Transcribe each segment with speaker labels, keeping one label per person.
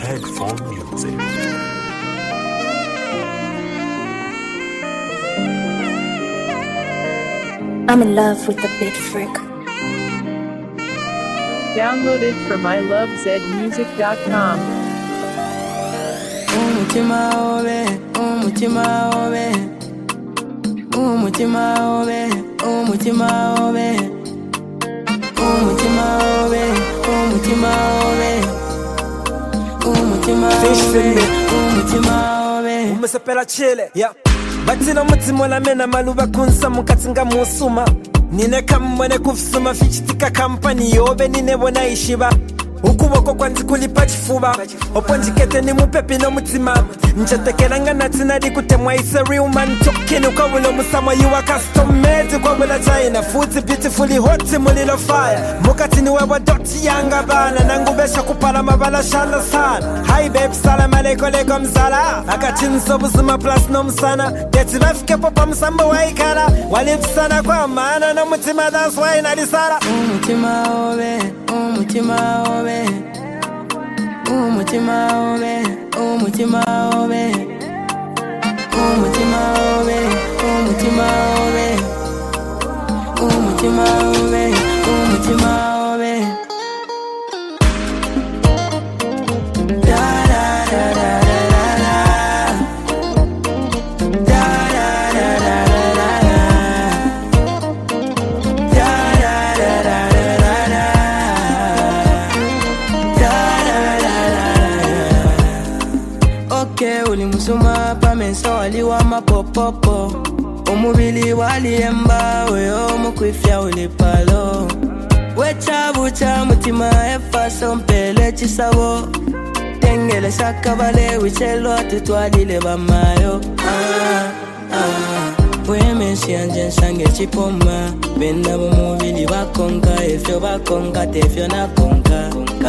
Speaker 1: Headphone music.
Speaker 2: I'm in love with the beat freak.
Speaker 3: Downloaded from ilovezmusic.com.
Speaker 4: Umutima obe, umutima obe, umutima obe, umutima obe, umutima obe, umutima obe, umutima obe, umutima obe.
Speaker 5: Umusapela chile, yeah. Batina mutima olamena maluba kunsa mukatinga musuma. Nine kamone kufusuma fichitika kampani yobe nine bona ishiba. Ukuboko kwanzi kulipa chifuba Opo njikete ni mupepi no mutima Nchatekeranga natina di kutemwa It's a real man talking Ukawulo musama you are custom made Kwa wula China Footy beautifully hot mulilo fire Mukati ni wewa doti yanga bana Nangubesha kupala mabala shala sana Hi babe salam aleko leko msala Akachinso buzuma plus no msana Deti bafike popa msamba waikara Walipsana kwa maana no mutima that's why nadisara
Speaker 4: Umutima obe, umutima obe, umutima obe, umutima obe, umutima obe, umutima obe, umutima obe, umutima obe. Da da da da da da. Da da da da da da. Da da da da da. Okay, ulimusuma pamensa waliwa mapopopo Umubili waliemba weo mukwifya ulipalo Wechabucha mutima efaso mpele chisabo Tengele sakabale wichelo tutwalile bamayo Wemenshi anje nsange chipoma Benda bumubili bakonka Efyo bakonka tefyo nakonka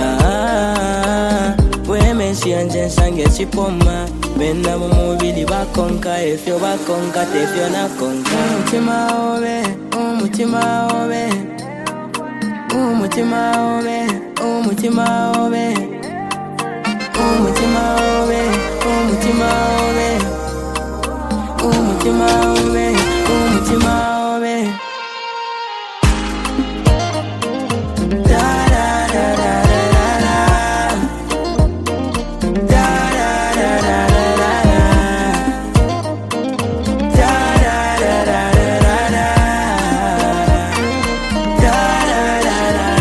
Speaker 4: Wemenshi anje nsange chipoma Benda bumubili bakonka Efyo bakonka tefyo nakonka Umutima obe, umutima obe, umutima obe, umutima obe, umutima obe, umutima obe, umutima obe, umutima obe. Da da da da da da. Da da da da da da. Da da da da da da. Da da da da da.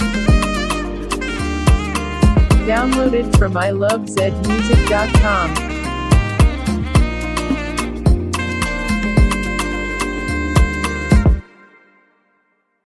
Speaker 3: Downloaded from ilovezmusic.com.